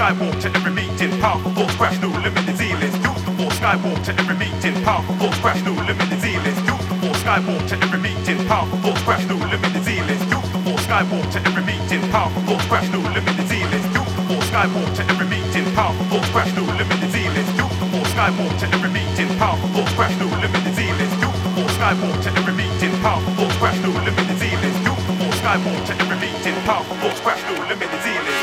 skywalk to every meeting. Powerful thoughts crash, no limited ceilings. Use the force, skywalk to every meeting. Powerful thoughts crash, no limited ceilings. Use the force, skywalk to every meeting. Powerful thoughts crash, no limited ceilings. Use the force, skywalk to every meeting. Powerful thoughts crash, no limited ceilings. Use the force, skywalk to every meeting. Powerful thoughts crash, no limited ceilings. Use the force, skywalk to every meeting. Powerful thoughts crash, no limited ceilings. Use the force, skywalk to every meeting. Powerful thoughts crash, no limited ceilings. Use the force, skywalk to every meeting. Powerful thoughts crash, no limited ceilings.